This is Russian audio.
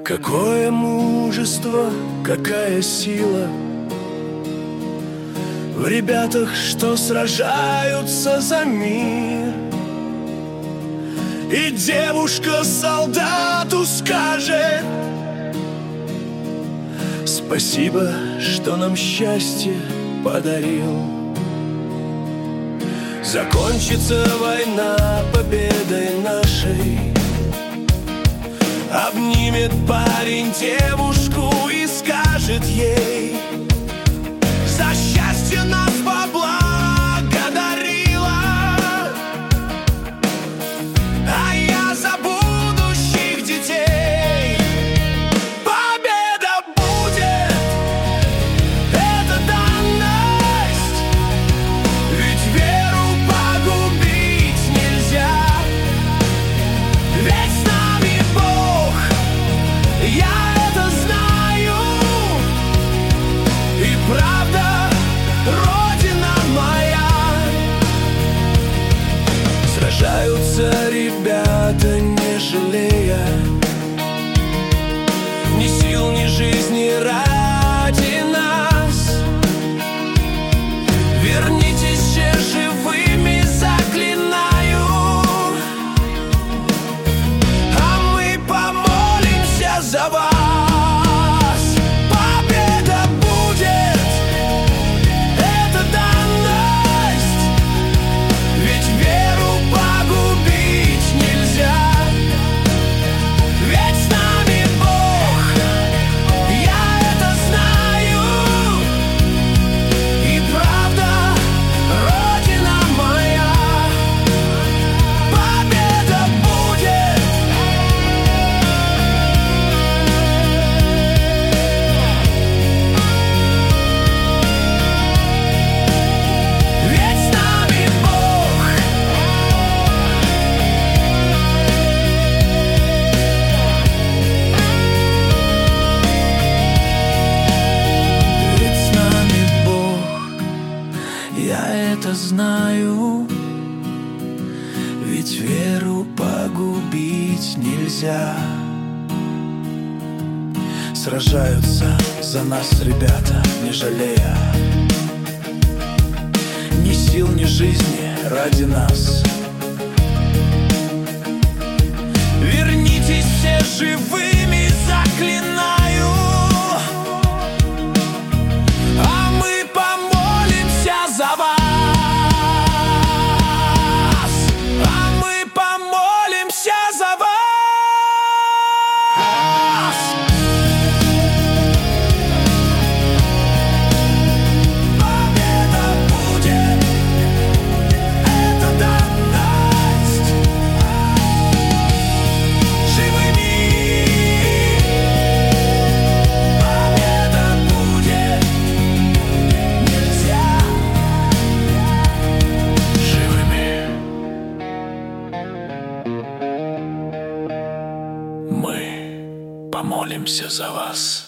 Какое мужество, какая сила в ребятах, что сражаются за мир. И девушка солдату скажет: спасибо, что нам счастье подарил. Закончится война победой нашей, обнимет парень девушку и скажет ей: за счастье нас поблагодарила, а я за будущих детей. Победа будет, это данность, ведь веру погубить нельзя. Ведь с нами Бог, я это знаю, и правда, Родина моя. Сражаются ребята, не жалея ни сил, ни жизни ради нас. Вернитесь все живыми, заклинаю, а мы помолимся за вас. Победа будет, это данность, ведь веру погубить нельзя. Ведь с нами Бог, я это знаю, и правда, Родина моя. Победа будет. Ведь с нами Бог. Ведь с нами Бог, я это знаю, ведь веру погубить нельзя. Сражаются за нас ребята, не жалея ни сил, ни жизни ради нас. Вернитесь все живыми, заклинаю, а мы помолимся за вас. А мы помолимся за вас. Победа будет, это данность, живыми. Победа будет, нельзя живыми. Мы помолимся за вас.